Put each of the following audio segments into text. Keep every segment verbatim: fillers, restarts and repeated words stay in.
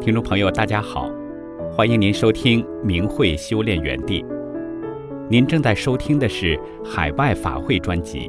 听众朋友大家好，欢迎您收听明慧修炼园地。您正在收听的是海外法会专辑。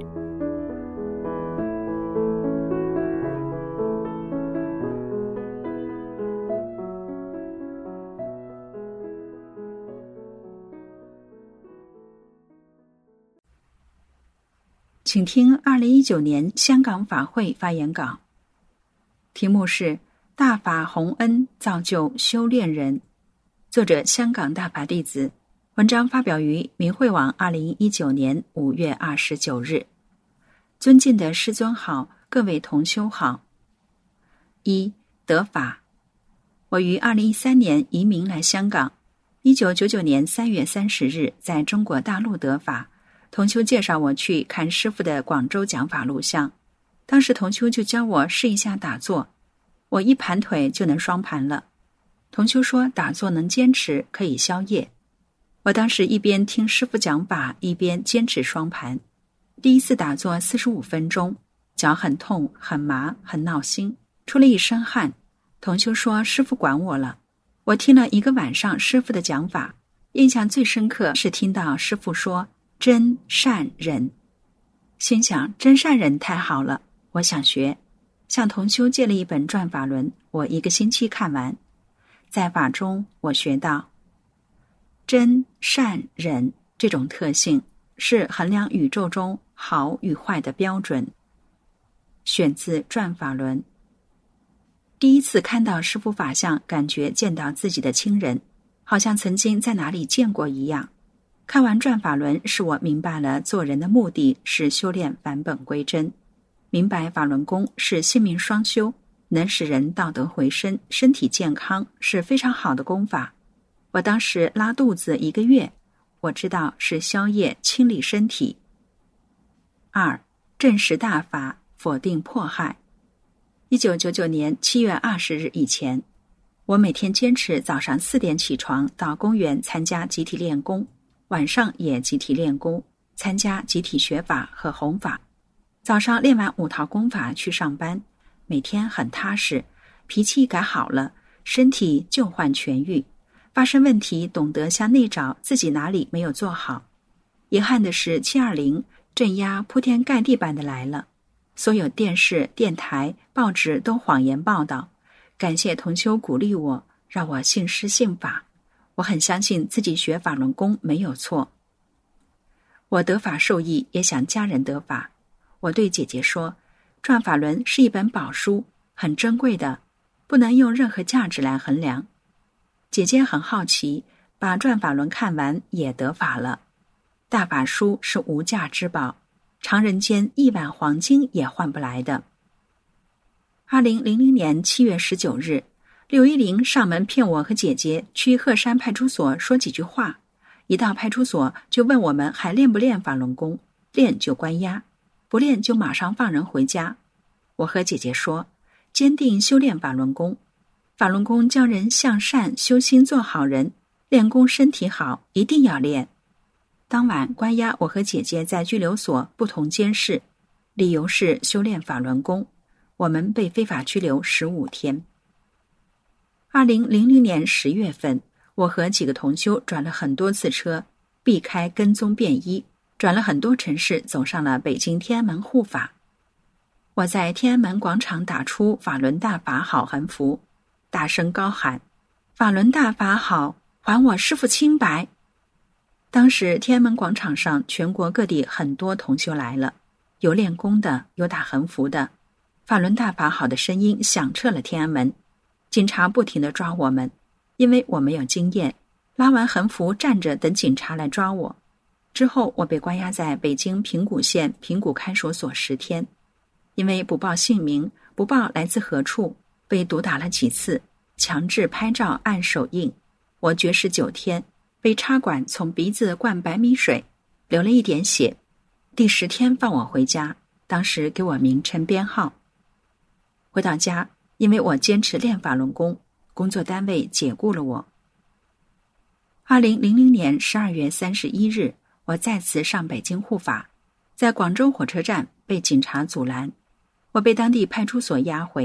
请听二零一九年香港法会发言稿，题目是大法洪恩造就修炼人，作者香港大法弟子，文章发表于明慧网二零一九年五月二十九日。尊敬的师尊好，各位同修好。一、得法。我于二零一三年移民来香港，一九九九年三月三十日在中国大陆得法。同修介绍我去看师父的广州讲法录像，当时同修就教我试一下打坐，我一盘腿就能双盘了。同修说打坐能坚持，可以消业。我当时一边听师父讲法，一边坚持双盘。第一次打坐四十五分钟，脚很痛很麻很闹心，出了一身汗。同修说师父管我了。我听了一个晚上师父的讲法，印象最深刻是听到师父说真善忍，心想真善忍太好了，我想学，向同修借了一本转法轮，我一个星期看完。在法中我学到真善忍这种特性是衡量宇宙中好与坏的标准。选自转法轮。第一次看到师父法相，感觉见到自己的亲人，好像曾经在哪里见过一样。看完转法轮，使我明白了做人的目的是修炼返本归真，明白法轮功是性命双修，能使人道德回升，身体健康，是非常好的功法。我当时拉肚子一个月，我知道是消业清理身体。二、证实大法，否定迫害。一九九九年七月二十日以前，我每天坚持早上四点起床到公园参加集体练功，晚上也集体练功，参加集体学法和弘法。早上练完五套功法去上班，每天很踏实，脾气改好了，身体旧患痊愈，发生问题懂得向内找自己哪里没有做好。遗憾的是七二零镇压铺天盖地般的来了，所有电视、电台、报纸都谎言报道。感谢同修鼓励我，让我信师信法。我很相信自己学法轮功没有错。我得法受益，也想家人得法。我对姐姐说，转法轮是一本宝书，很珍贵的，不能用任何价值来衡量。姐姐很好奇，把转法轮看完也得法了。大法书是无价之宝，常人间亿万黄金也换不来的。二零零零年七月十九日，六一零上门骗我和姐姐去鹤山派出所说几句话，一到派出所就问我们还练不练法轮功，练就关押，不练就马上放人回家。我和姐姐说，坚定修炼法轮功，法轮功教人向善修心做好人，练功身体好，一定要练。当晚关押我和姐姐在拘留所不同监视，理由是修炼法轮功，我们被非法拘留十五天。二零零零年十月份，我和几个同修转了很多次车，避开跟踪便衣，转了很多城市，走上了北京天安门护法。我在天安门广场打出法轮大法好横幅，大声高喊，法轮大法好，还我师父清白。当时天安门广场上全国各地很多同修来了，有练功的，有打横幅的，法轮大法好的声音响彻了天安门。警察不停地抓我们，因为我没有经验，拉完横幅站着等警察来抓我。之后我被关押在北京平谷县平谷看守所十天，因为不报姓名，不报来自何处，被毒打了几次，强制拍照按手印。我绝食九天，被插管从鼻子灌白米水，流了一点血。第十天放我回家，当时给我名称编号。回到家，因为我坚持练法轮功，工作单位解雇了我。二零零零年十二月三十一日，我再次上北京护法，在广州火车站被警察阻拦，我被当地派出所押回，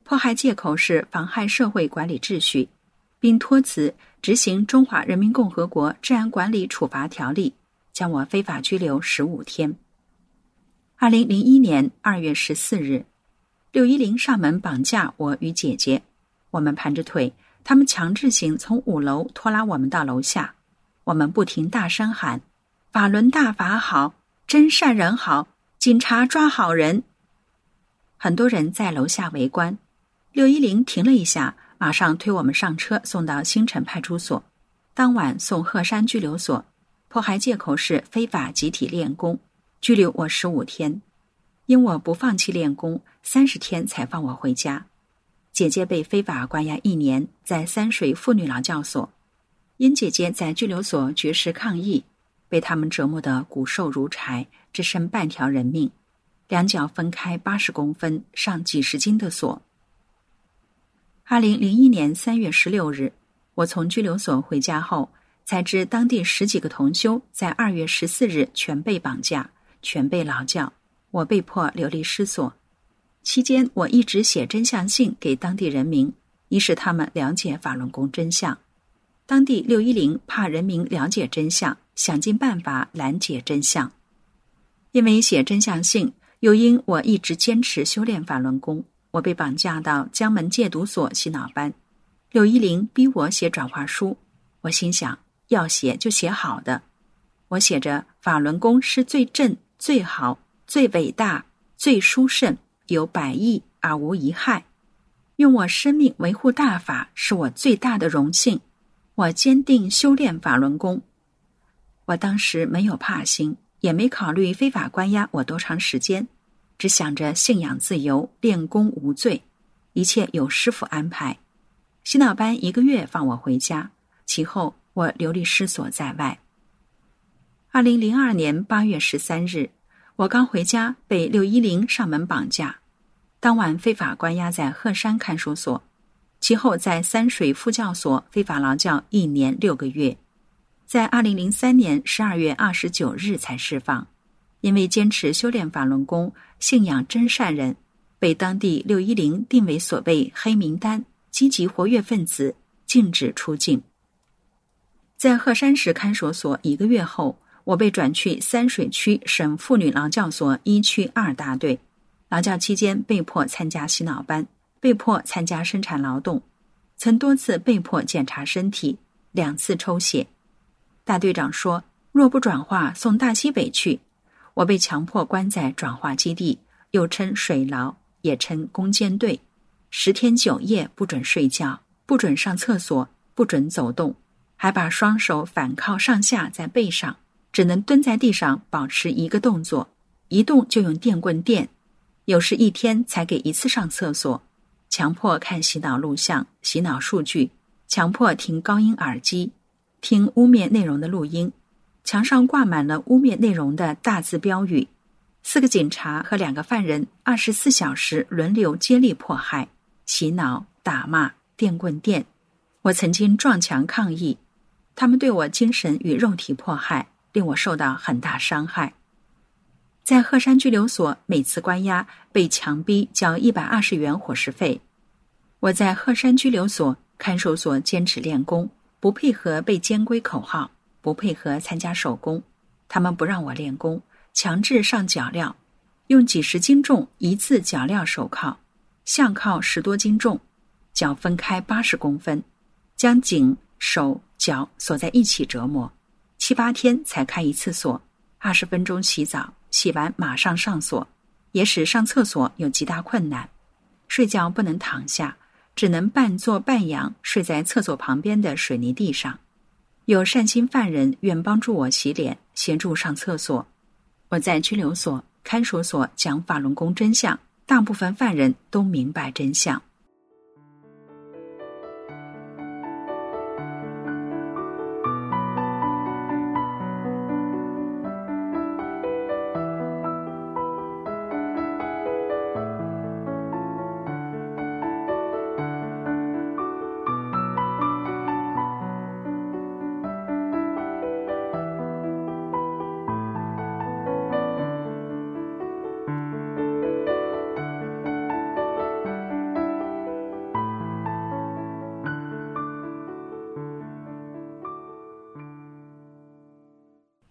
迫害借口是妨害社会管理秩序，并托辞执行《中华人民共和国治安管理处罚条例》，将我非法拘留十五天。二零零一年二月十四日，六一零上门绑架我与姐姐，我们盘着腿，他们强制性从五楼拖拉我们到楼下，我们不停大声喊：法轮大法好，真善人好，警察抓好人。很多人在楼下围观，六一零停了一下，马上推我们上车送到新城派出所，当晚送鹤山拘留所，迫害借口是非法集体练功，拘留我十五天。因我不放弃练功，三十天才放我回家。姐姐被非法关押一年，在三水妇女劳教所，因姐姐在拘留所绝食抗议，被他们折磨得骨瘦如柴，只剩半条人命，两脚分开八十公分，上几十斤的锁。二零零一年三月十六日，我从拘留所回家后，才知当地十几个同修在二月十四日全被绑架，全被劳教，我被迫流离失所。期间我一直写真相信给当地人民，以使他们了解法轮功真相。当地六一零怕人民了解真相，想尽办法拦截真相。因为写真相信，又因我一直坚持修炼法轮功，我被绑架到江门戒毒所洗脑班。六一零逼我写转化书，我心想要写就写好的。我写着法轮功是最正、最好、最伟大、最殊胜，有百益而无一害，用我生命维护大法是我最大的荣幸。我坚定修炼法轮功。我当时没有怕心，也没考虑非法关押我多长时间，只想着信仰自由，练功无罪，一切有师父安排。洗脑班一个月放我回家，其后我流离失所在外。二零零二年八月十三日，我刚回家被六一零上门绑架，当晚非法关押在鹤山看守所，其后在三水副教所非法劳教一年六个月，在二零零三年十二月二十九日才释放。因为坚持修炼法轮功，信仰真善人，被当地六一零定为所谓黑名单，积极活跃分子，禁止出境。在鹤山市看守所一个月后，我被转去三水区省妇女劳教所一区二大队，劳教期间被迫参加洗脑班，被迫参加生产劳动，曾多次被迫检查身体，两次抽血。大队长说，若不转化送大西北去。我被强迫关在转化基地，又称水牢，也称攻坚队，十天九夜不准睡觉，不准上厕所，不准走动，还把双手反靠上下在背上，只能蹲在地上保持一个动作，一动就用电棍电，有时一天才给一次上厕所，强迫看洗脑录像、洗脑数据，强迫听高音耳机，听污蔑内容的录音，墙上挂满了污蔑内容的大字标语。四个警察和两个犯人二十四小时轮流接力迫害、洗脑、打骂、电棍电。我曾经撞墙抗议，他们对我精神与肉体迫害，令我受到很大伤害。在鹤山拘留所，每次关押被强逼交一百二十元伙食费。我在鹤山拘留所、看守所坚持练功，不配合背监规口号，不配合参加手工，他们不让我练功，强制上脚镣，用几十斤重一次脚镣手铐，项铐十多斤重，脚分开八十公分，将颈、手、脚锁在一起折磨，七八天才开一次锁，二十分钟洗澡，洗完马上上锁，也使上厕所有极大困难，睡觉不能躺下，只能半坐半仰睡在厕所旁边的水泥地上。有善心犯人愿帮助我洗脸，协助上厕所。我在拘留所、看守所讲法轮功真相，大部分犯人都明白真相。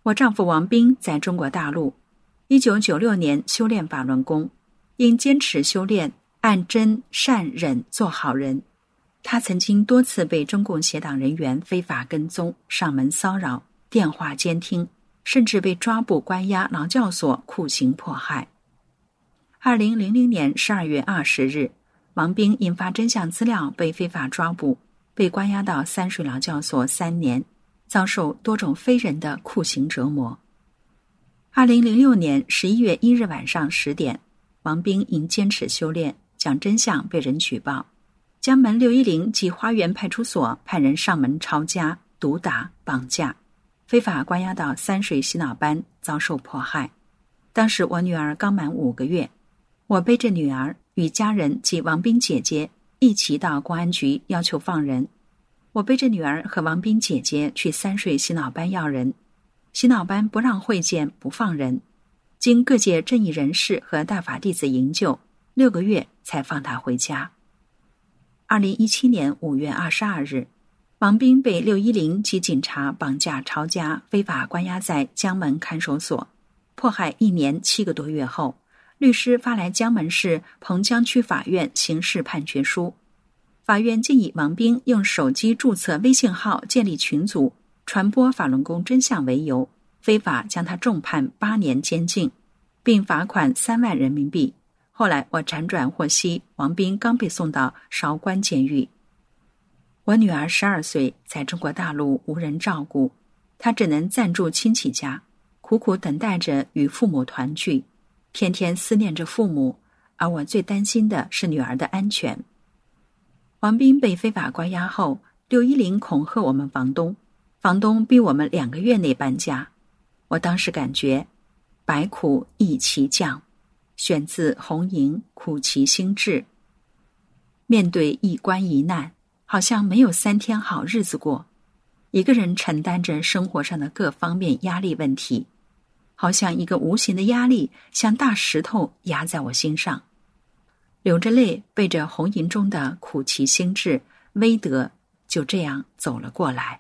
我丈夫王斌在中国大陆一九九六年修炼法轮功，因坚持修炼，按真善忍做好人，他曾经多次被中共邪党人员非法跟踪、上门骚扰、电话监听，甚至被抓捕关押劳教所酷刑迫害。二零零零年十二月二十日，王斌引发真相资料被非法抓捕，被关押到三水劳教所三年，遭受多种非人的酷刑折磨。二零零六年十一月一日晚上十点，王斌因坚持修炼讲真相被人举报，江门六一零及花园派出所派人上门抄家、毒打、绑架，非法关押到三水洗脑班遭受迫害。当时我女儿刚满五个月，我背着女儿与家人及王斌姐姐一起到公安局要求放人。我背着女儿和王斌姐姐去三水洗脑班要人，洗脑班不让会见，不放人，经各界正义人士和大法弟子营救，六个月才放他回家。二零一七年五月二十二日，王斌被六一零及警察绑架抄家，非法关押在江门看守所，迫害一年七个多月后，律师发来江门市彭江区法院刑事判决书。法院竟以王斌用手机注册微信号建立群组，传播法轮功真相为由，非法将他重判八年监禁，并罚款三万人民币。后来我辗转获悉，王斌刚被送到韶关监狱。我女儿十二岁，在中国大陆无人照顾，她只能暂住亲戚家，苦苦等待着与父母团聚，天天思念着父母，而我最担心的是女儿的安全。王斌被非法关押后，六一零恐吓我们房东，房东逼我们两个月内搬家。我当时感觉百苦易其降，选自红营苦其心志。面对一关一难，好像没有三天好日子过，一个人承担着生活上的各方面压力问题，好像一个无形的压力像大石头压在我心上。流着泪背着红营中的苦其心志威德，就这样走了过来。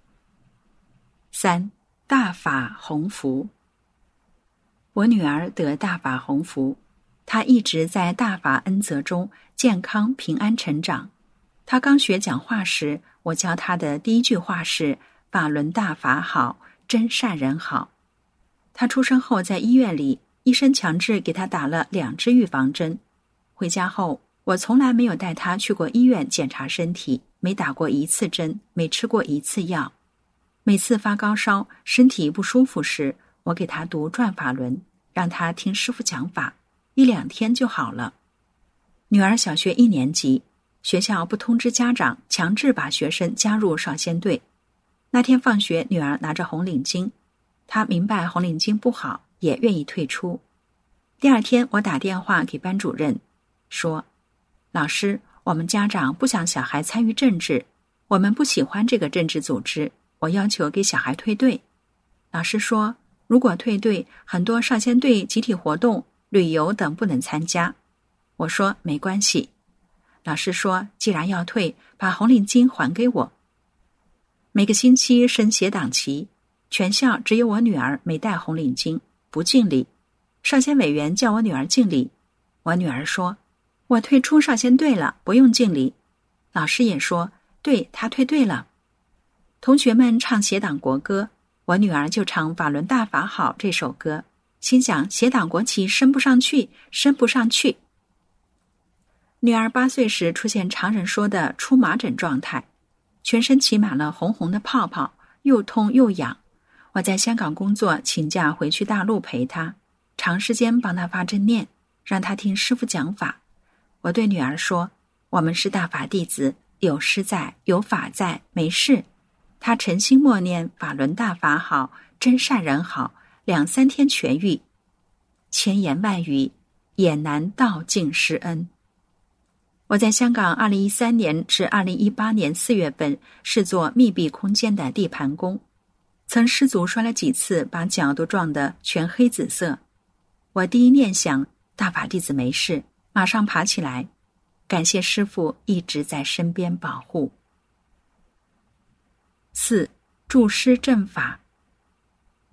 三、大法鸿福。我女儿得大法鸿福，她一直在大法恩泽中健康平安成长。她刚学讲话时，我教她的第一句话是法轮大法好，真善人好。她出生后在医院里，医生强制给她打了两支预防针。回家后，我从来没有带她去过医院检查身体，没打过一次针，没吃过一次药。每次发高烧、身体不舒服时，我给她读转法轮，让她听师父讲法，一两天就好了。女儿小学一年级，学校不通知家长，强制把学生加入少先队。那天放学，女儿拿着红领巾，她明白红领巾不好，也愿意退出。第二天，我打电话给班主任说，老师，我们家长不想小孩参与政治，我们不喜欢这个政治组织，我要求给小孩退队。老师说，如果退队，很多少先队集体活动、旅游等不能参加。我说没关系。老师说，既然要退，把红领巾还给我。每个星期升协党旗，全校只有我女儿没带红领巾，不敬礼。少先委员叫我女儿敬礼，我女儿说，我退出少先队了，不用敬礼。老师也说，对，她退队了。同学们唱协党国歌，我女儿就唱法轮大法好这首歌，心想协党国旗升不上去，升不上去。女儿八岁时出现常人说的出麻疹状态，全身起满了红红的泡泡，又痛又痒。我在香港工作，请假回去大陆陪她，长时间帮她发正念，让她听师父讲法。我对女儿说，我们是大法弟子，有师在，有法在，没事。她诚心默念法轮大法好，真善人好，两三天痊愈。千言万语也难道尽师恩。我在香港二零一三年至二零一八年四月份是做密闭空间的地盘工，曾失足摔了几次，把脚都撞得全黑紫色。我第一念想，大法弟子没事，马上爬起来，感谢师父一直在身边保护。四、助师正法。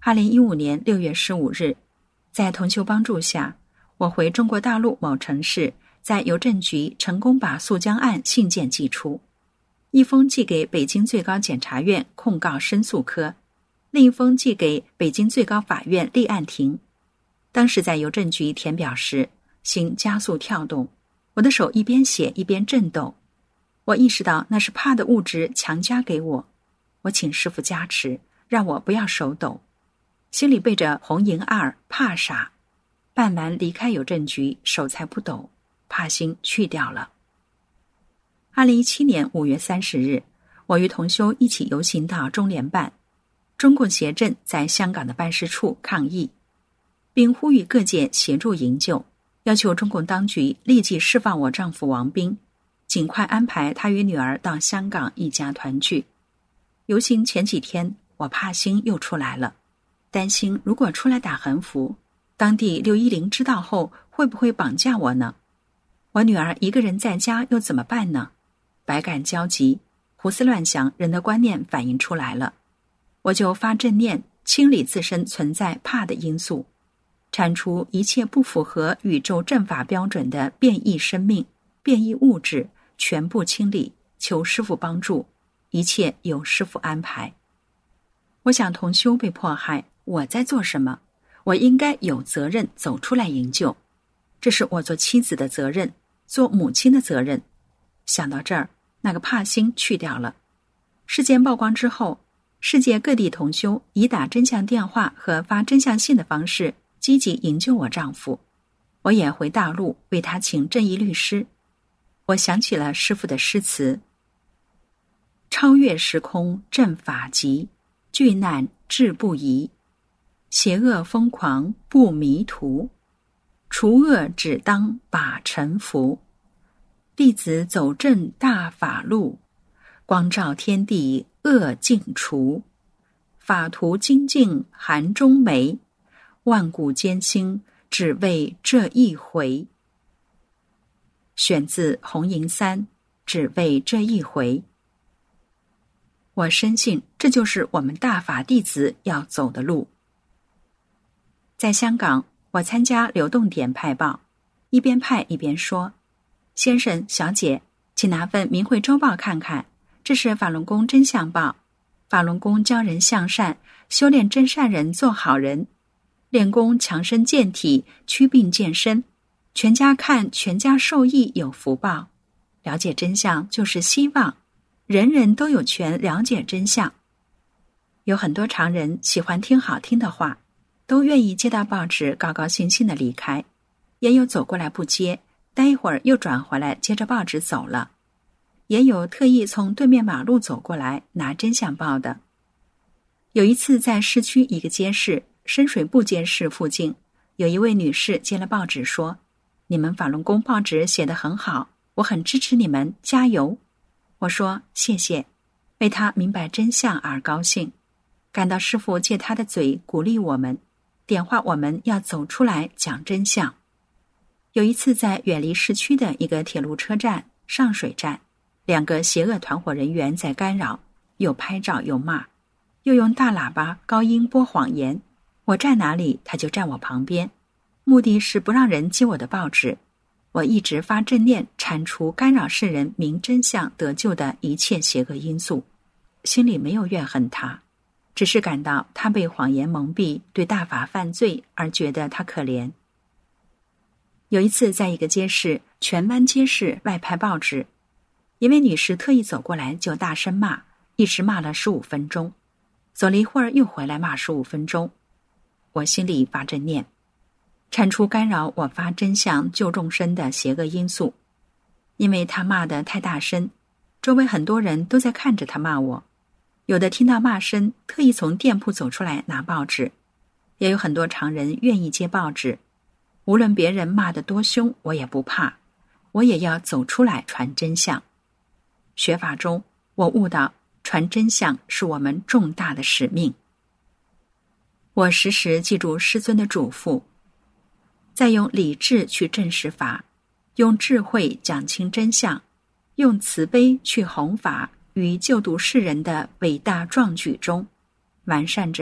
二零一五年六月十五日，在同修帮助下，我回中国大陆某城市，在邮政局成功把诉将案信件寄出，一封寄给北京最高检察院控告申诉科，另一封寄给北京最高法院立案庭。当时在邮政局填表时，心加速跳动，我的手一边写一边震抖。我意识到那是怕的物质强加给我，我请师父加持，让我不要手抖。心里背着红银二，怕傻。办完离开邮政局，手才不抖，怕心去掉了。二零一七年五月三十日，我与同修一起游行到中联办，中共协政在香港的办事处抗议，并呼吁各界协助营救，要求中共当局立即释放我丈夫王斌，尽快安排他与女儿到香港一家团聚。游行前几天，我怕心又出来了，担心如果出来打横幅，当地六一零知道后会不会绑架我呢？我女儿一个人在家又怎么办呢？百感交集，胡思乱想，人的观念反映出来了。我就发正念，清理自身存在怕的因素，铲除一切不符合宇宙正法标准的变异生命、变异物质，全部清理，求师父帮助，一切由师父安排。我想同修被迫害，我在做什么？我应该有责任走出来营救，这是我做妻子的责任，做母亲的责任。想到这儿，那个怕心去掉了。事件曝光之后，世界各地同修以打真相电话和发真相信的方式积极营救我丈夫。我也回大陆为他请正义律师。我想起了师父的诗词：超越时空正法极，巨难志不移，邪恶疯狂不迷途，除恶只当把臣服，弟子走正大法路，光照天地恶尽除，法图精进含中梅，万古艰辛只为这一回。选自红银三，只为这一回。我深信这就是我们大法弟子要走的路。在香港，我参加流动点派报，一边派一边说：先生小姐，请拿份明慧周报看看，这是法轮功真相报。法轮功教人向善，修炼真善人做好人，练功强身健体，祛病健身，全家看全家受益，有福报。了解真相就是希望，人人都有权了解真相。有很多常人喜欢听好听的话，都愿意接到报纸高高兴兴地离开，也有走过来不接，待一会儿又转回来接着报纸走了，也有特意从对面马路走过来拿真相报的。有一次在市区一个街市深水埗街市附近，有一位女士接了报纸说：你们法轮功报纸写得很好，我很支持你们，加油。我说谢谢，为她明白真相而高兴，感到师父借她的嘴鼓励我们，点化我们要走出来讲真相。有一次在远离市区的一个铁路车站上水站，两个邪恶团伙人员在干扰，又拍照又骂，又用大喇叭高音播谎言，我站哪里他就站我旁边，目的是不让人接我的报纸。我一直发正念，铲除干扰世人明真相得救的一切邪恶因素，心里没有怨恨他，只是感到他被谎言蒙蔽，对大法犯罪，而觉得他可怜。有一次在一个街市，荃湾街市外派报纸，一位女士特意走过来就大声骂，一直骂了十五分钟，走了一会儿又回来骂十五分钟。我心里发正念，铲除干扰我发真相救众生的邪恶因素。因为他骂得太大声，周围很多人都在看着他骂我，有的听到骂声特意从店铺走出来拿报纸，也有很多常人愿意接报纸。无论别人骂得多凶，我也不怕，我也要走出来传真相。学法中，我悟到传真相是我们重大的使命。我时时记住师尊的嘱咐，再用理智去证实法，用智慧讲清真相，用慈悲去弘法，于救度世人的伟大壮举中，完善着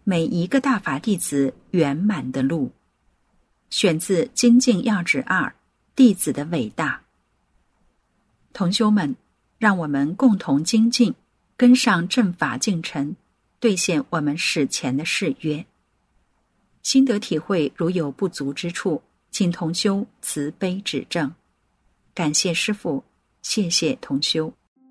每一个大法弟子圆满的路。选自《精进要旨二：弟子的伟大》。同修们，让我们共同精进，跟上正法进程，兑现我们史前的誓约。心得体会如有不足之处，请同修慈悲指正。感谢师父，谢谢同修。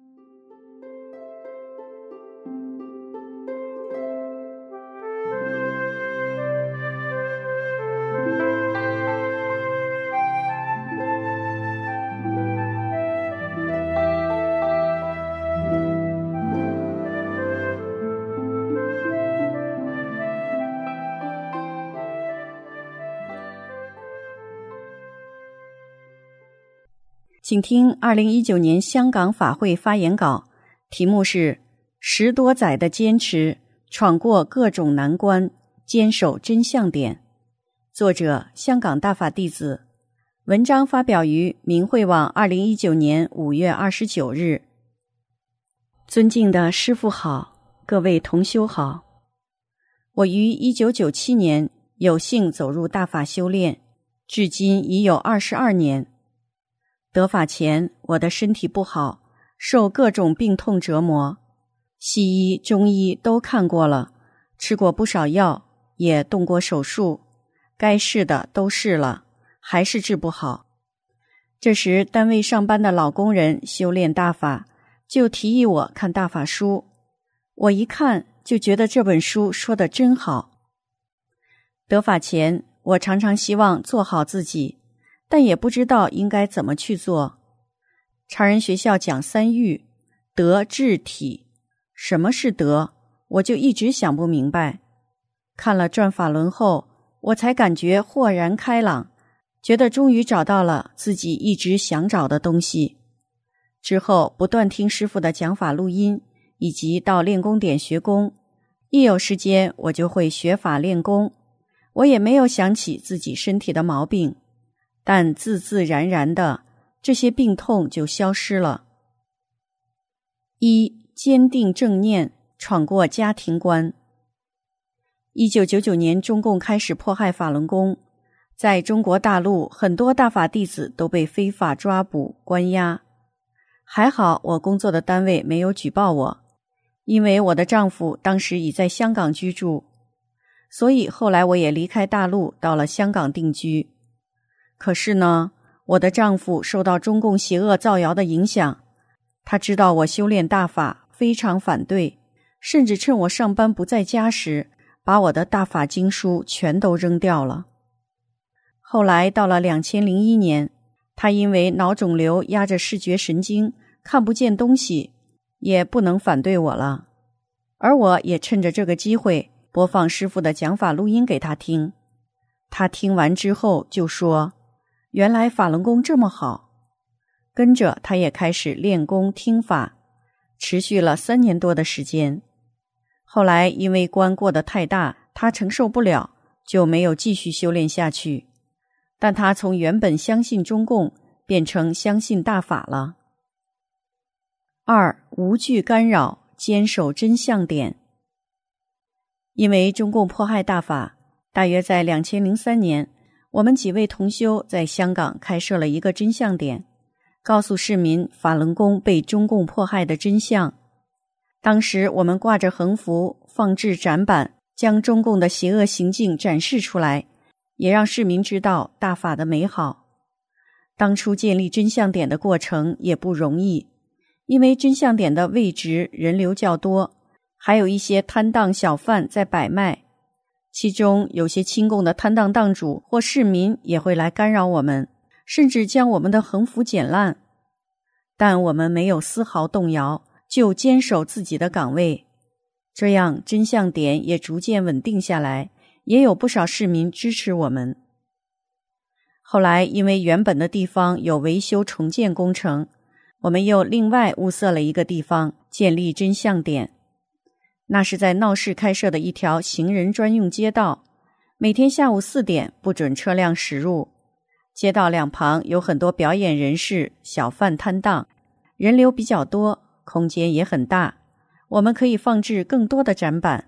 请听二零一九年香港法会发言稿，题目是十多载的坚持，闯过各种难关，坚守真相点。作者香港大法弟子，文章发表于明慧网二零一九年五月二十九日。尊敬的师父好，各位同修好。我于一九九七年有幸走入大法修炼，至今已有二十二年。得法前，我的身体不好，受各种病痛折磨，西医、中医都看过了，吃过不少药，也动过手术，该试的都试了，还是治不好。这时，单位上班的老工人修炼大法，就提议我看大法书。我一看，就觉得这本书说得真好。得法前，我常常希望做好自己，但也不知道应该怎么去做。常人学校讲三欲，德、智、体。什么是德？我就一直想不明白。看了转法轮后，我才感觉豁然开朗，觉得终于找到了自己一直想找的东西。之后不断听师父的讲法录音，以及到练功点学功，一有时间我就会学法练功。我也没有想起自己身体的毛病，但自自然然的，这些病痛就消失了。一、坚定正念，闯过家庭关。一九九九年，中共开始迫害法轮功，在中国大陆，很多大法弟子都被非法抓捕、关押。还好，我工作的单位没有举报我，因为我的丈夫当时已在香港居住，所以后来我也离开大陆，到了香港定居。可是呢，我的丈夫受到中共邪恶造谣的影响，他知道我修炼大法，非常反对，甚至趁我上班不在家时，把我的大法经书全都扔掉了。后来到了两千零一年，他因为脑肿瘤压着视觉神经，看不见东西，也不能反对我了。而我也趁着这个机会，播放师父的讲法录音给他听。他听完之后就说，原来法轮功这么好。跟着他也开始练功听法，持续了三年多的时间。后来因为关过得太大，他承受不了，就没有继续修炼下去。但他从原本相信中共，变成相信大法了。二、无惧干扰，坚守真相点。因为中共迫害大法，大约在两千零三年，我们几位同修在香港开设了一个真相点，告诉市民法轮功被中共迫害的真相。当时我们挂着横幅，放置展板，将中共的邪恶行径展示出来，也让市民知道大法的美好。当初建立真相点的过程也不容易，因为真相点的位置人流较多，还有一些摊档小贩在摆卖，其中有些亲共的摊档档主或市民也会来干扰我们，甚至将我们的横幅剪烂。但我们没有丝毫动摇，就坚守自己的岗位，这样真相点也逐渐稳定下来，也有不少市民支持我们。后来因为原本的地方有维修重建工程，我们又另外物色了一个地方建立真相点。那是在闹市开设的一条行人专用街道，每天下午四点不准车辆驶入。街道两旁有很多表演人士、小贩摊档，人流比较多，空间也很大，我们可以放置更多的展板，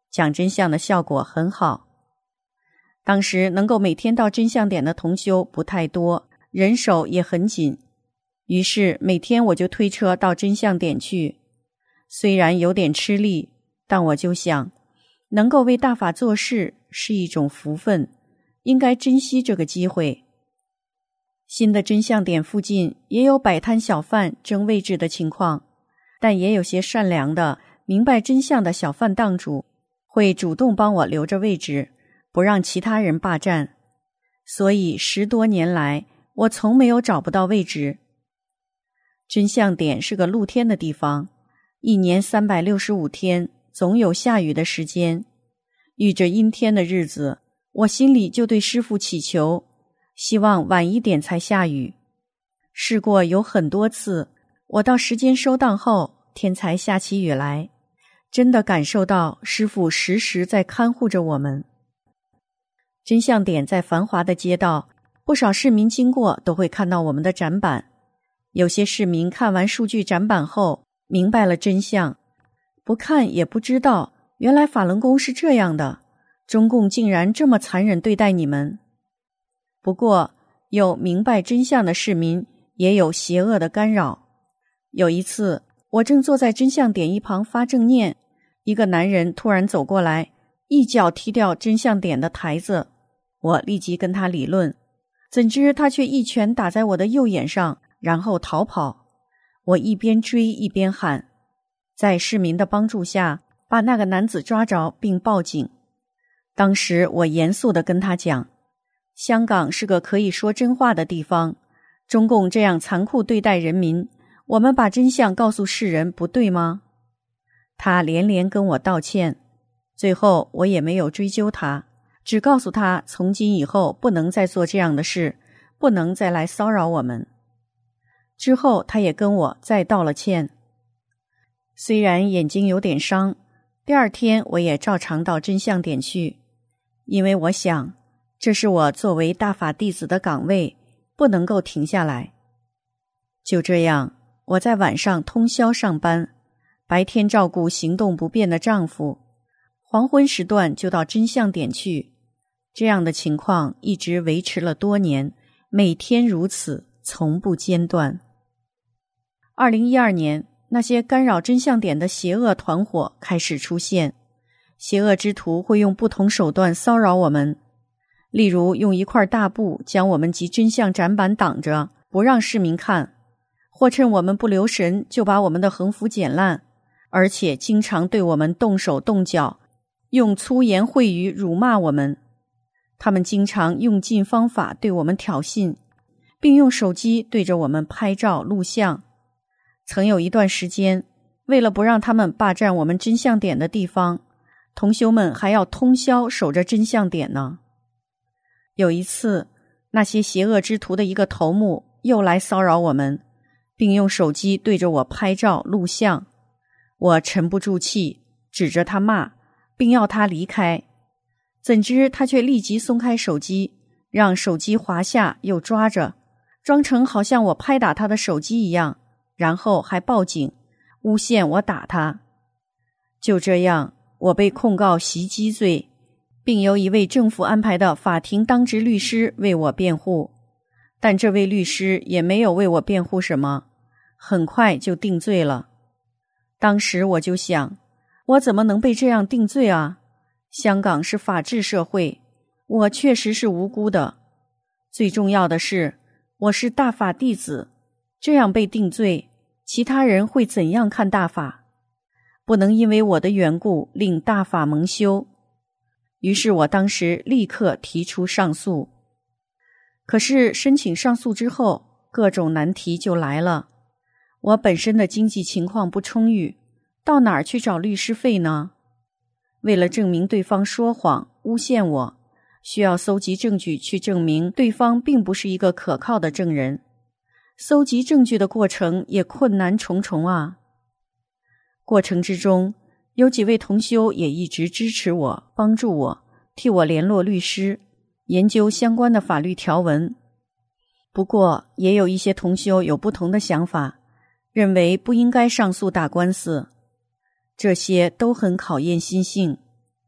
讲真相的效果很好。当时能够每天到真相点的同修不太多，人手也很紧，于是每天我就推车到真相点去。虽然有点吃力，但我就想，能够为大法做事是一种福分，应该珍惜这个机会。新的真相点附近也有摆摊小贩争位置的情况，但也有些善良的明白真相的小贩档主会主动帮我留着位置，不让其他人霸占。所以十多年来我从没有找不到位置。真相点是个露天的地方，一年三百六十五天总有下雨的时间。遇着阴天的日子，我心里就对师父祈求，希望晚一点才下雨。试过有很多次，我到时间收档后，天才下起雨来，真的感受到师父时时在看护着我们。真相点在繁华的街道，不少市民经过都会看到我们的展板。有些市民看完数据展板后，明白了真相，不看也不知道，原来法轮功是这样的，中共竟然这么残忍对待你们。不过，有明白真相的市民，也有邪恶的干扰。有一次，我正坐在真相点一旁发正念，一个男人突然走过来，一脚踢掉真相点的台子。我立即跟他理论，怎知他却一拳打在我的右眼上，然后逃跑。我一边追一边喊，在市民的帮助下，把那个男子抓着并报警。当时我严肃地跟他讲，香港是个可以说真话的地方，中共这样残酷对待人民，我们把真相告诉世人不对吗？他连连跟我道歉，最后我也没有追究他，只告诉他从今以后不能再做这样的事，不能再来骚扰我们。之后他也跟我再道了歉。虽然眼睛有点伤，第二天我也照常到真相点去，因为我想这是我作为大法弟子的岗位，不能够停下来。就这样，我在晚上通宵上班，白天照顾行动不便的丈夫，黄昏时段就到真相点去。这样的情况一直维持了多年，每天如此，从不间断。二零一二年，那些干扰真相点的邪恶团伙开始出现，邪恶之徒会用不同手段骚扰我们，例如用一块大布将我们及真相展板挡着，不让市民看，或趁我们不留神就把我们的横幅剪烂，而且经常对我们动手动脚，用粗言秽语辱骂我们。他们经常用尽方法对我们挑衅，并用手机对着我们拍照录像。曾有一段时间，为了不让他们霸占我们真相点的地方，同修们还要通宵守着真相点呢。有一次，那些邪恶之徒的一个头目又来骚扰我们，并用手机对着我拍照录像。我沉不住气，指着他骂，并要他离开。怎知他却立即松开手机，让手机滑下又抓着，装成好像我拍打他的手机一样，然后还报警，诬陷我打他。就这样，我被控告袭击罪，并由一位政府安排的法庭当值律师为我辩护，但这位律师也没有为我辩护什么，很快就定罪了。当时我就想，我怎么能被这样定罪啊？香港是法治社会，我确实是无辜的。最重要的是，我是大法弟子，这样被定罪，其他人会怎样看大法？不能因为我的缘故令大法蒙羞。于是我当时立刻提出上诉。可是申请上诉之后，各种难题就来了。我本身的经济情况不充裕，到哪儿去找律师费呢？为了证明对方说谎诬陷我，需要搜集证据去证明对方并不是一个可靠的证人。搜集证据的过程也困难重重啊。过程之中，有几位同修也一直支持我，帮助我，替我联络律师，研究相关的法律条文。不过也有一些同修有不同的想法，认为不应该上诉打官司，这些都很考验心性。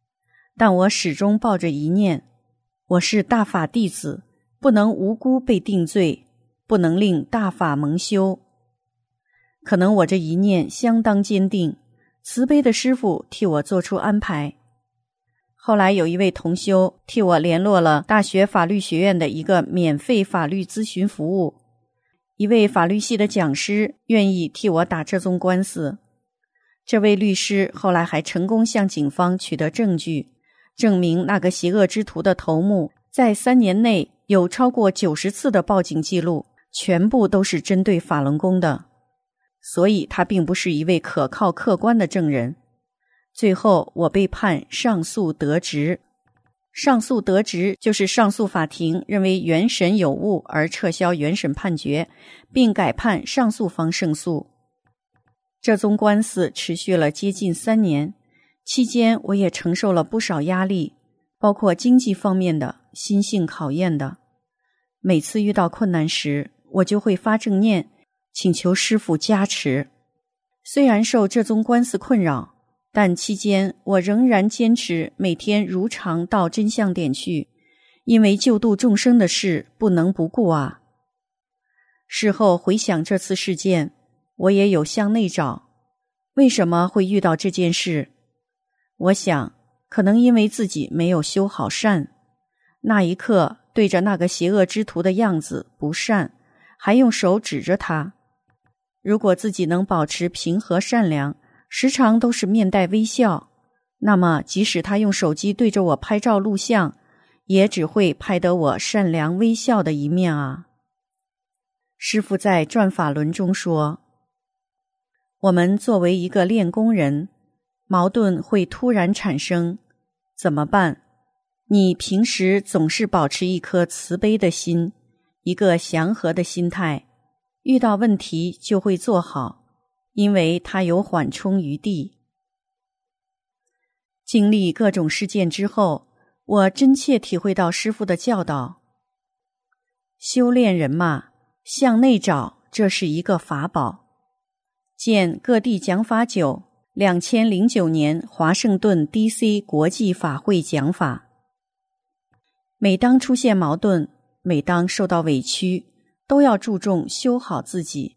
但我始终抱着一念，我是大法弟子，不能无辜被定罪，不能令大法蒙羞。可能我这一念相当坚定，慈悲的师父替我做出安排。后来有一位同修替我联络了大学法律学院的一个免费法律咨询服务，一位法律系的讲师愿意替我打这宗官司。这位律师后来还成功向警方取得证据，证明那个邪恶之徒的头目在三年内有超过九十次的报警记录，全部都是针对法轮功的，所以他并不是一位可靠客观的证人。最后我被判上诉得直。上诉得直就是上诉法庭认为原审有误而撤销原审判决，并改判上诉方胜诉。这宗官司持续了接近三年，期间我也承受了不少压力，包括经济方面的、心性考验的。每次遇到困难时，我就会发正念，请求师父加持。虽然受这宗官司困扰，但期间我仍然坚持每天如常到真相点去，因为救度众生的事不能不顾啊。事后回想这次事件，我也有向内找，为什么会遇到这件事？我想，可能因为自己没有修好善，那一刻对着那个邪恶之徒的样子不善，还用手指着他。如果自己能保持平和善良，时常都是面带微笑，那么即使他用手机对着我拍照录像，也只会拍得我善良微笑的一面啊。师父在转法轮中说，我们作为一个练功人，矛盾会突然产生，怎么办？你平时总是保持一颗慈悲的心，一个祥和的心态，遇到问题就会做好，因为它有缓冲余地。经历各种事件之后，我真切体会到师父的教导。修炼人嘛，向内找，这是一个法宝。见各地讲法九，两千零九年华盛顿 D C 国际法会讲法。每当出现矛盾，每当受到委屈，都要注重修好自己。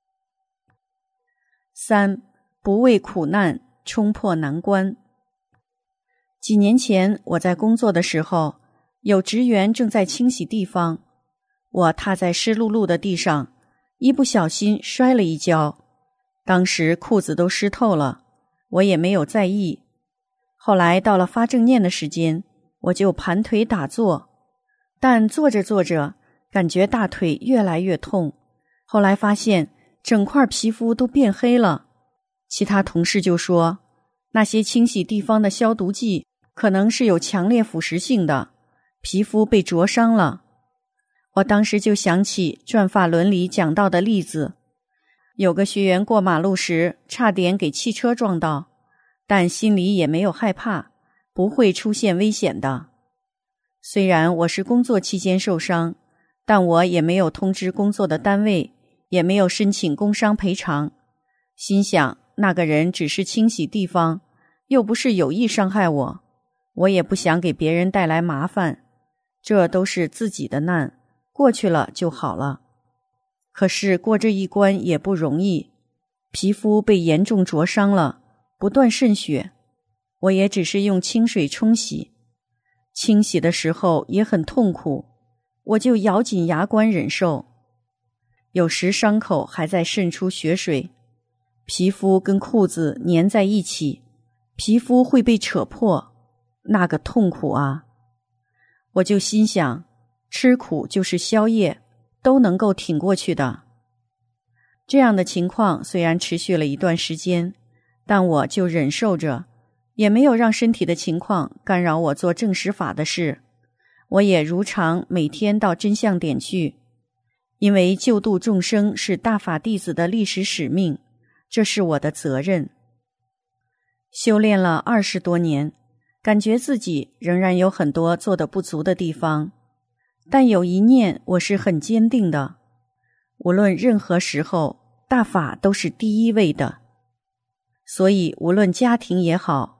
三，不畏苦难，冲破难关。几年前我在工作的时候，有职员正在清洗地方，我踏在湿漉漉的地上，一不小心摔了一跤，当时裤子都湿透了，我也没有在意。后来到了发正念的时间，我就盘腿打坐，但坐着坐着，感觉大腿越来越痛，后来发现整块皮肤都变黑了。其他同事就说，那些清洗地方的消毒剂可能是有强烈腐蚀性的，皮肤被灼伤了。我当时就想起转法轮里讲到的例子，有个学员过马路时差点给汽车撞到，但心里也没有害怕，不会出现危险的。虽然我是工作期间受伤，但我也没有通知工作的单位，也没有申请工伤赔偿。心想，那个人只是清洗地方，又不是有意伤害我，我也不想给别人带来麻烦，这都是自己的难，过去了就好了。可是过这一关也不容易，皮肤被严重灼伤了，不断渗血，我也只是用清水冲洗，清洗的时候也很痛苦，我就咬紧牙关忍受。有时伤口还在渗出血水，皮肤跟裤子粘在一起，皮肤会被扯破，那个痛苦啊！我就心想，吃苦就是宵夜，都能够挺过去的。这样的情况虽然持续了一段时间，但我就忍受着，也没有让身体的情况干扰我做正实法的事。我也如常每天到真相点去，因为救度众生是大法弟子的历史使命，这是我的责任。修炼了二十多年，感觉自己仍然有很多做得不足的地方，但有一念我是很坚定的，无论任何时候，大法都是第一位的。所以无论家庭也好，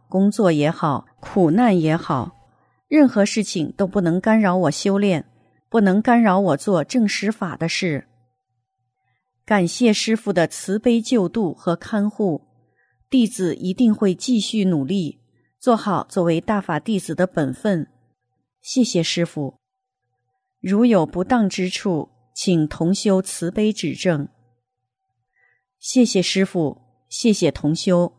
工作也好，苦难也好，任何事情都不能干扰我修炼，不能干扰我做正实法的事。感谢师父的慈悲救度和看护，弟子一定会继续努力，做好作为大法弟子的本分。谢谢师父。如有不当之处，请同修慈悲指正。谢谢师父，谢谢同修。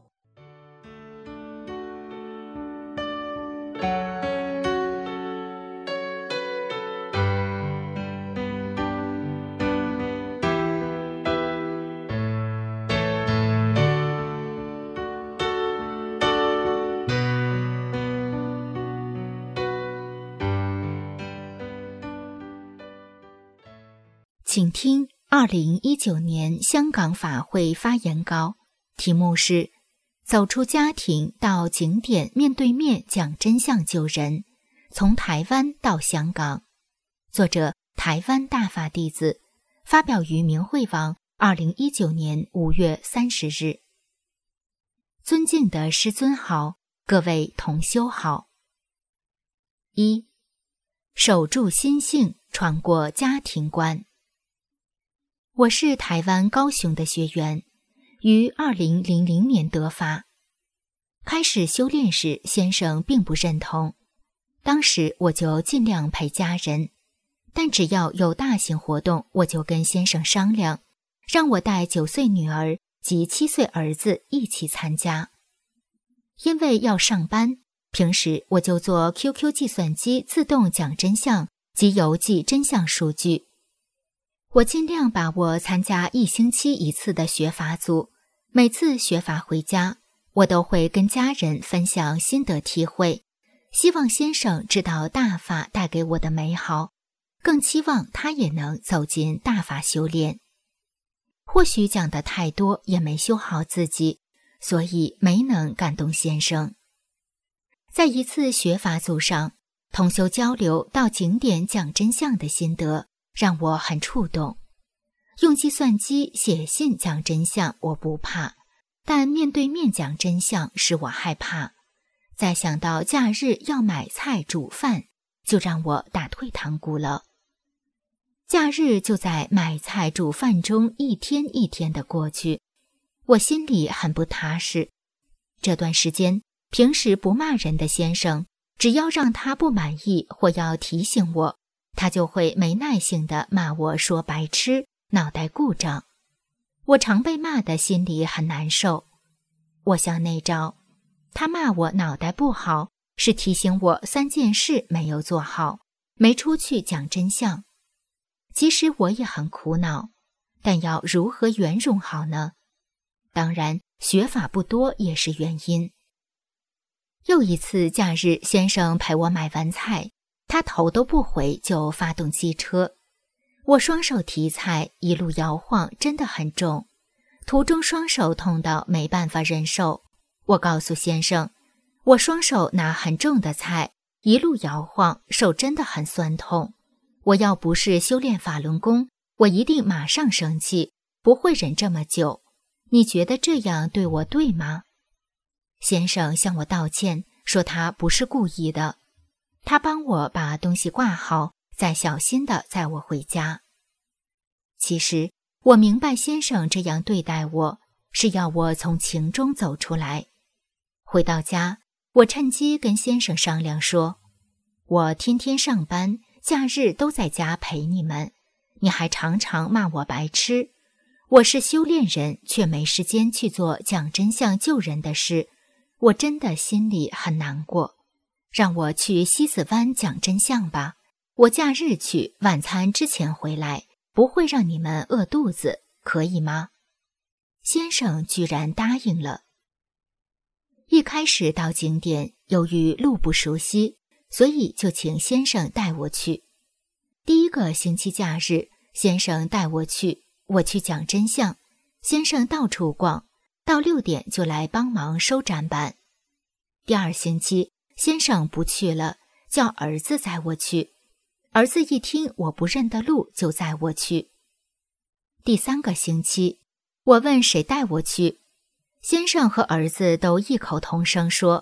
请听二零一九年香港法会发言稿，题目是走出家庭到景点面对面讲真相救人，从台湾到香港。作者台湾大法弟子，发表于明慧网二零一九年五月三十日。尊敬的师尊好，各位同修好。一、守住心性，闯过家庭关。我是台湾高雄的学员，于二零零零年得法。开始修炼时，先生并不认同，当时我就尽量陪家人，但只要有大型活动，我就跟先生商量，让我带九岁女儿及七岁儿子一起参加。因为要上班，平时我就做 Q Q 计算机自动讲真相及邮寄真相数据。我尽量把握参加一星期一次的学法组，每次学法回家，我都会跟家人分享心得体会，希望先生知道大法带给我的美好，更期望他也能走进大法修炼。或许讲的太多，也没修好自己，所以没能感动先生。在一次学法组上，同修交流到景点讲真相的心得，让我很触动。用计算机写信讲真相我不怕，但面对面讲真相使我害怕。再想到假日要买菜煮饭，就让我打退堂鼓了。假日就在买菜煮饭中一天一天的过去，我心里很不踏实。这段时间，平时不骂人的先生，只要让他不满意或要提醒我，他就会没耐性地骂我说白痴、脑袋故障。我常被骂的心里很难受。我想那招，他骂我脑袋不好，是提醒我三件事没有做好，没出去讲真相。其实我也很苦恼，但要如何圆融好呢？当然，学法不多也是原因。又一次假日，先生陪我买完菜，他头都不回就发动机车。我双手提菜，一路摇晃，真的很重。途中双手痛到没办法忍受。我告诉先生，我双手拿很重的菜，一路摇晃，手真的很酸痛。我要不是修炼法轮功，我一定马上生气，不会忍这么久。你觉得这样对我对吗？先生向我道歉，说他不是故意的。他帮我把东西挂好，再小心地载我回家。其实我明白先生这样对待我，是要我从情中走出来。回到家，我趁机跟先生商量说，我天天上班，假日都在家陪你们，你还常常骂我白痴。我是修炼人，却没时间去做讲真相救人的事，我真的心里很难过。让我去西子湾讲真相吧，我假日去，晚餐之前回来，不会让你们饿肚子，可以吗？先生居然答应了。一开始到景点，由于路不熟悉，所以就请先生带我去。第一个星期假日，先生带我去，我去讲真相，先生到处逛，到六点就来帮忙收展板。第二星期，先生不去了，叫儿子载我去。儿子一听我不认得路，就载我去。第三个星期，我问谁带我去，先生和儿子都异口同声说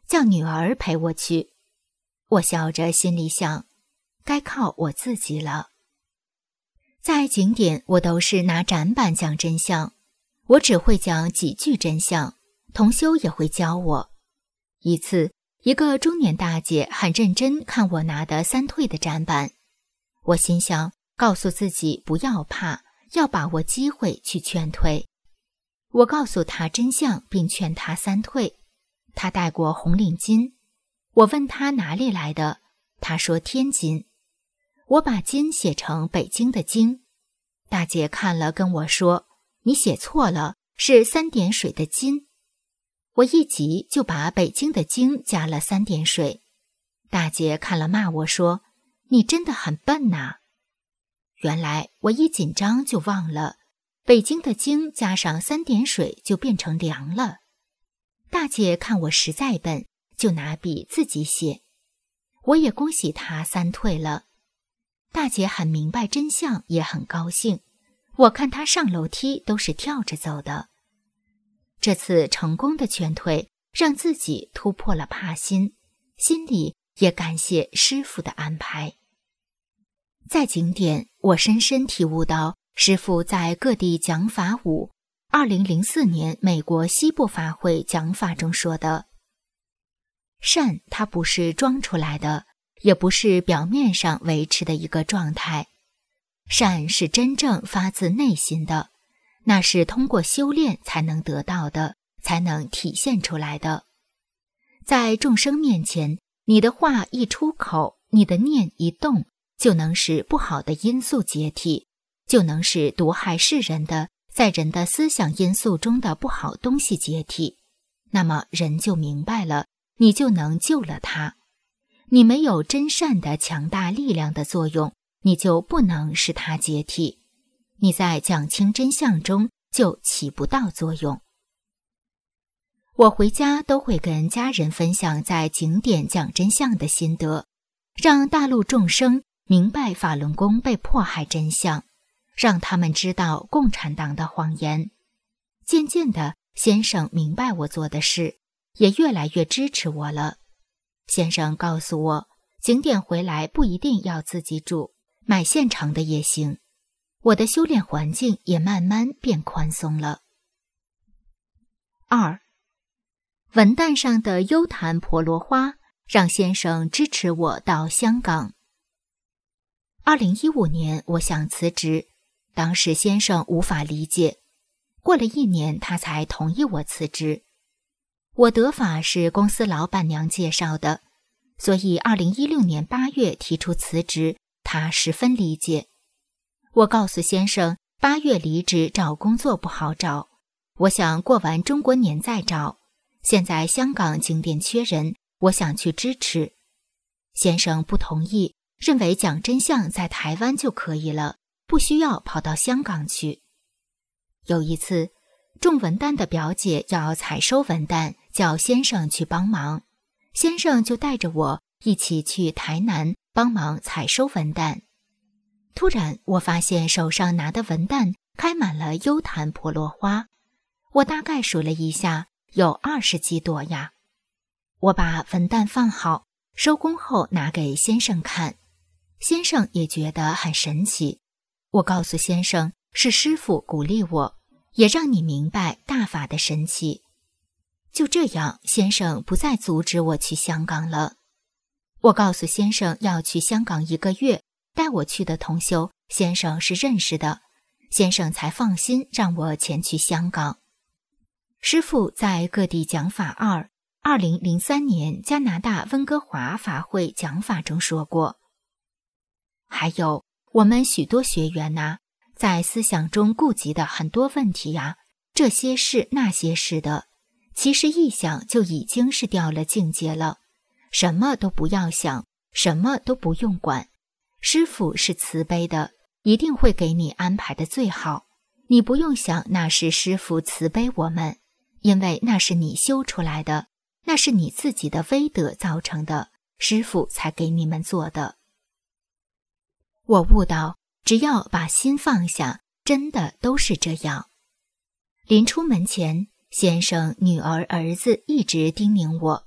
叫女儿陪我去。我笑着心里想，该靠我自己了。在景点，我都是拿展板讲真相，我只会讲几句真相，同修也会教我。一次，一个中年大姐很认真看我拿的三退的展板，我心想，告诉自己不要怕，要把握机会去劝退。我告诉她真相，并劝她三退。她戴过红领巾，我问她哪里来的，她说天津。我把津写成北京的京，大姐看了跟我说，你写错了，是三点水的津。我一急就把北京的京加了三点水，大姐看了骂我说，你真的很笨呐。原来我一紧张就忘了，北京的京加上三点水就变成凉了。大姐看我实在笨，就拿笔自己写。我也恭喜她三退了。大姐很明白真相，也很高兴。我看她上楼梯都是跳着走的。这次成功的劝退，让自己突破了怕心，心里也感谢师父的安排。在景点，我深深体悟到师父在各地讲法五二零零四年美国西部法会讲法中说的，善它不是装出来的，也不是表面上维持的一个状态，善是真正发自内心的，那是通过修炼才能得到的，才能体现出来的。在众生面前，你的话一出口，你的念一动，就能使不好的因素解体，就能使毒害世人的在人的思想因素中的不好东西解体。那么人就明白了，你就能救了他。你没有真善的强大力量的作用，你就不能使它解体。你在讲清真相中就起不到作用。我回家都会跟家人分享在景点讲真相的心得，让大陆众生明白法轮功被迫害真相，让他们知道共产党的谎言。渐渐的，先生明白我做的事，也越来越支持我了。先生告诉我，景点回来不一定要自己住，买现成的也行。我的修炼环境也慢慢变宽松了。二，文旦上的优昙婆罗花让先生支持我到香港。二零一五年，我想辞职，当时先生无法理解，过了一年，他才同意我辞职。我得法是公司老板娘介绍的，所以二零一六年八月提出辞职，他十分理解。我告诉先生，八月离职找工作不好找，我想过完中国年再找。现在香港景点缺人，我想去支持。先生不同意，认为讲真相在台湾就可以了，不需要跑到香港去。有一次，种文旦的表姐要采收文旦，叫先生去帮忙，先生就带着我一起去台南帮忙采收文旦。突然，我发现手上拿的文旦开满了优昙婆罗花，我大概数了一下，有二十几朵呀。我把文旦放好，收工后拿给先生看，先生也觉得很神奇。我告诉先生，是师父鼓励我，也让你明白大法的神奇。就这样，先生不再阻止我去香港了。我告诉先生要去香港一个月，带我去的同修，先生是认识的，先生才放心让我前去香港。师父在各地讲法二二零零三年加拿大温哥华法会讲法中说过，还有我们许多学员呐、啊，在思想中顾及的很多问题呀、啊，这些事那些事的，其实一想就已经是掉了境界了，什么都不要想，什么都不用管。师父是慈悲的，一定会给你安排的最好。你不用想那是师父慈悲我们，因为那是你修出来的，那是你自己的威德造成的，师父才给你们做的。我悟到，只要把心放下，真的都是这样。临出门前，先生、女儿、儿子一直叮咛我，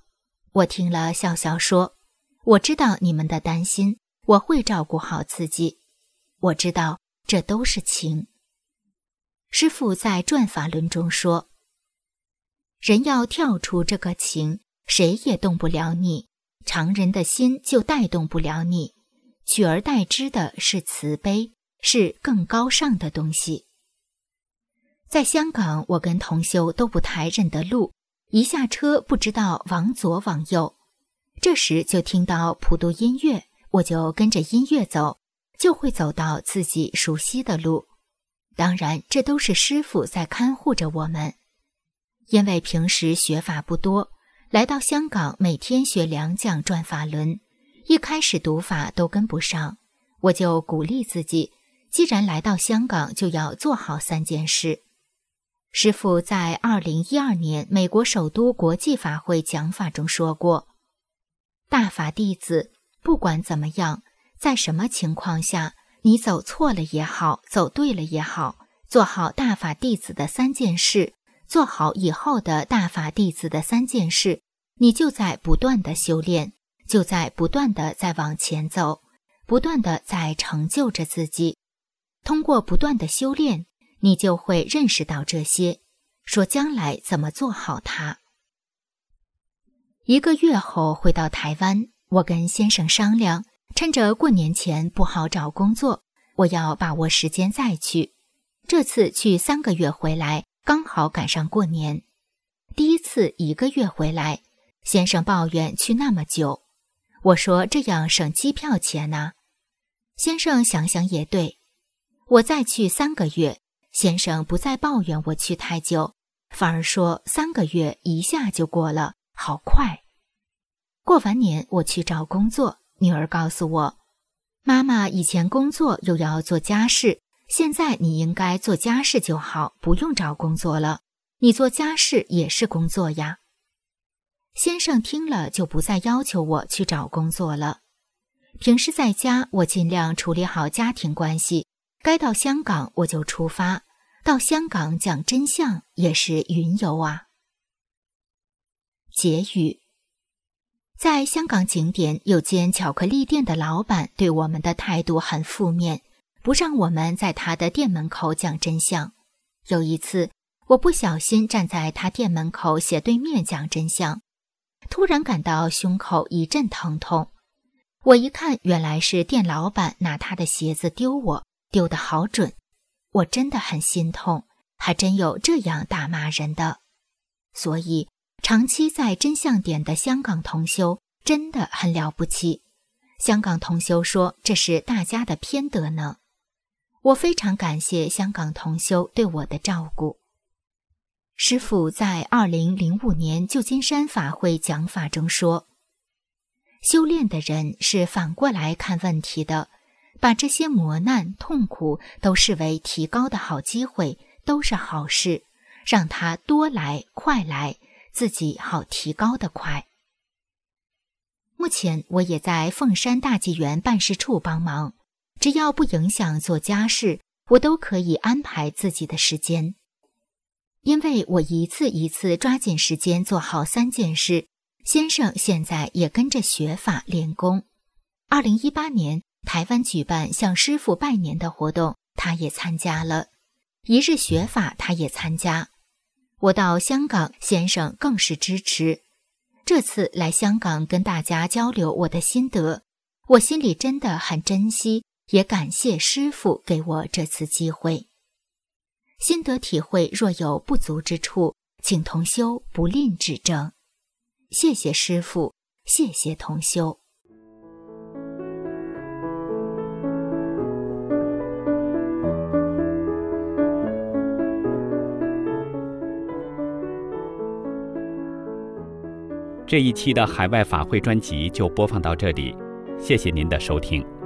我听了笑笑说，我知道你们的担心，我会照顾好自己。我知道这都是情。师父在转法轮中说，人要跳出这个情，谁也动不了你，常人的心就带动不了你，取而代之的是慈悲，是更高尚的东西。在香港，我跟同修都不太认得路，一下车不知道往左往右，这时就听到普渡音乐，我就跟着音乐走，就会走到自己熟悉的路。当然，这都是师父在看护着我们。因为平时学法不多，来到香港每天学两讲转法轮，一开始读法都跟不上，我就鼓励自己，既然来到香港，就要做好三件事。师父在二零一二年美国首都国际法会讲法中说过，大法弟子不管怎么样，在什么情况下，你走错了也好，走对了也好，做好大法弟子的三件事，做好以后的大法弟子的三件事，你就在不断的修炼，就在不断的在往前走，不断的在成就着自己。通过不断的修炼，你就会认识到这些，说将来怎么做好它。一个月后回到台湾，我跟先生商量，趁着过年前不好找工作，我要把握时间再去。这次去三个月回来，刚好赶上过年。第一次一个月回来，先生抱怨去那么久，我说这样省机票钱啊。先生想想也对，我再去三个月，先生不再抱怨我去太久，反而说三个月一下就过了，好快。过完年我去找工作，女儿告诉我，妈妈以前工作又要做家事，现在你应该做家事就好，不用找工作了，你做家事也是工作呀。先生听了就不再要求我去找工作了。平时在家我尽量处理好家庭关系，该到香港我就出发，到香港讲真相也是云游啊。结语：在香港景点有间巧克力店的老板对我们的态度很负面，不让我们在他的店门口讲真相。有一次，我不小心站在他店门口斜对面讲真相，突然感到胸口一阵疼痛。我一看，原来是店老板拿他的鞋子丢我，丢得好准。我真的很心痛，还真有这样大骂人的。所以长期在真相点的香港同修真的很了不起。香港同修说这是大家的偏德呢。我非常感谢香港同修对我的照顾。师父在二零零五年旧金山法会讲法中说，修炼的人是反过来看问题的，把这些磨难痛苦都视为提高的好机会，都是好事，让它多来快来，自己好提高的快。目前我也在凤山大纪元办事处帮忙，只要不影响做家事，我都可以安排自己的时间。因为我一次一次抓紧时间做好三件事，先生现在也跟着学法练功。二零一八年台湾举办向师父拜年的活动，他也参加了。一日学法他也参加。我到香港，先生更是支持。这次来香港跟大家交流我的心得，我心里真的很珍惜，也感谢师父给我这次机会。心得体会若有不足之处，请同修不吝指正。谢谢师父，谢谢同修。 这一期的海外法会专辑就播放到这里，谢谢您的收听。